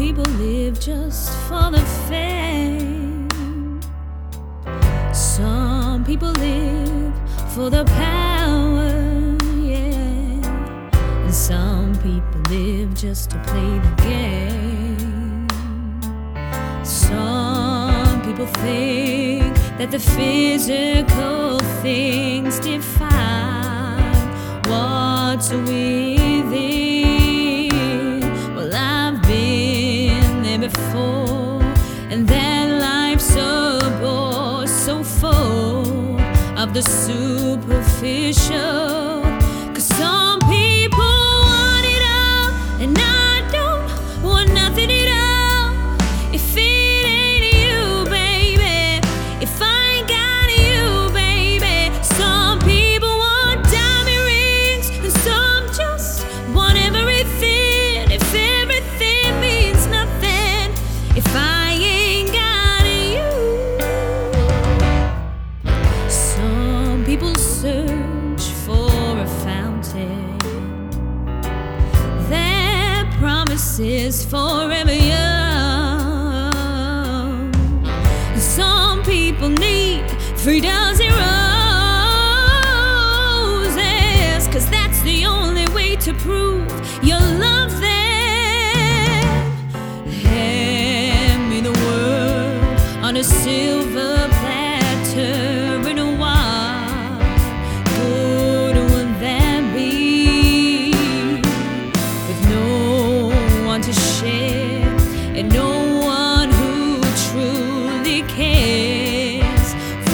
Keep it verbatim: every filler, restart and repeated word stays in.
people live just for the fame. Some people live for the power, yeah. And some people live just to play the game. Some people think that the physical things define what's within. Well, I've been there before, and that life's a bore so full of the superficial. 'Cause some people want it all, and I don't want nothing at all. If it ain't you, baby, if I ain't got you, baby. Some people want diamond rings, and some just want everything. If everything means nothing, if I ain't got you. Some people search for a fountain that promises forever young. Some people need three dozen roses, 'cause that's the only way to prove you love them. Hand me the world on a silver platter.